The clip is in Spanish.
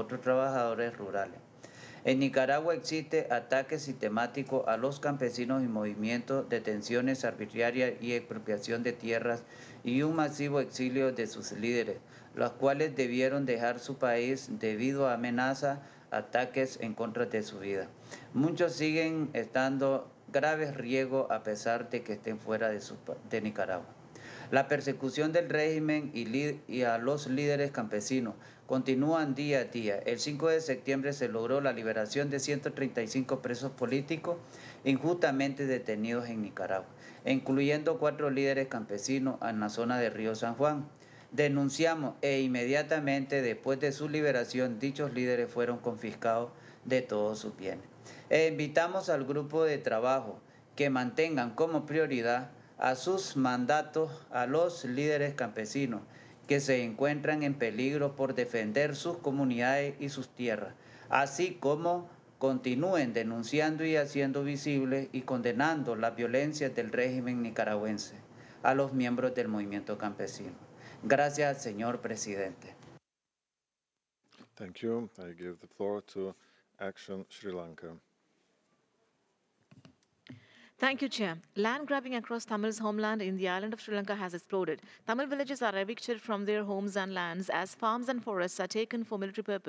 otros trabajadores rurales. En Nicaragua existe ataque sistemático a los campesinos y movimientos, detenciones arbitrarias y expropiación de tierras y un masivo exilio de sus líderes, los cuales debieron dejar su país debido a amenazas, ataques en contra de su vida. Muchos siguen estando graves riesgos a pesar de que estén fuera de Nicaragua. La persecución del régimen y a los líderes campesinos continúan día a día. El 5 de septiembre se logró la liberación de 135 presos políticos injustamente detenidos en Nicaragua, incluyendo 4 líderes campesinos en la zona de Río San Juan. Denunciamos inmediatamente después de su liberación dichos líderes fueron confiscados de todos sus bienes. Invitamos al grupo de trabajo que mantengan como prioridad a sus mandatos a los líderes campesinos que se encuentran en peligro por defender sus comunidades y sus tierras, así como continúen denunciando y haciendo visible y condenando la violencia del régimen nicaragüense a los miembros del movimiento campesino. Gracias, señor presidente. Thank you. I give the floor to Action Sri Lanka. Thank you, Chair. Land grabbing across Tamil's homeland in the island of Sri Lanka has exploded. Tamil villages are evicted from their homes and lands as farms and forests are taken for military purposes.